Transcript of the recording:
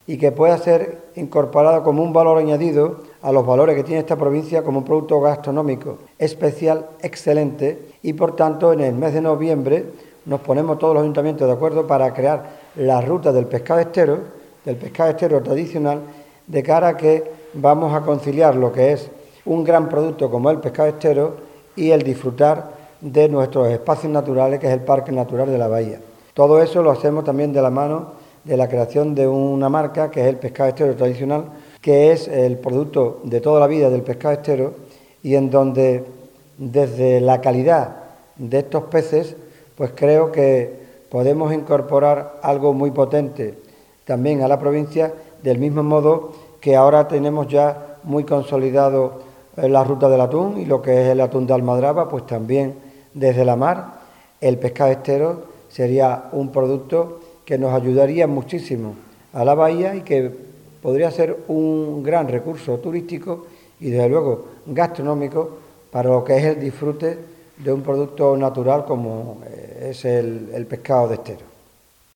y que pueda ser incorporado como un valor añadido a los valores que tiene esta provincia como un producto gastronómico especial, excelente, y por tanto en el mes de noviembre nos ponemos todos los ayuntamientos de acuerdo para crear la ruta del pescado estero tradicional, de cara a que vamos a conciliar lo que es un gran producto como el pescado estero y el disfrutar de nuestros espacios naturales, que es el Parque Natural de la Bahía. Todo eso lo hacemos también de la mano de la creación de una marca que es el pescado estero tradicional, que es el producto de toda la vida del pescado estero y en donde desde la calidad de estos peces pues creo que podemos incorporar algo muy potente también a la provincia, del mismo modo que ahora tenemos ya muy consolidado la ruta del atún y lo que es el atún de almadraba, pues también desde la mar el pescado estero sería un producto que nos ayudaría muchísimo a la bahía y que podría ser un gran recurso turístico y desde luego gastronómico para lo que es el disfrute de un producto natural como es el pescado de estero.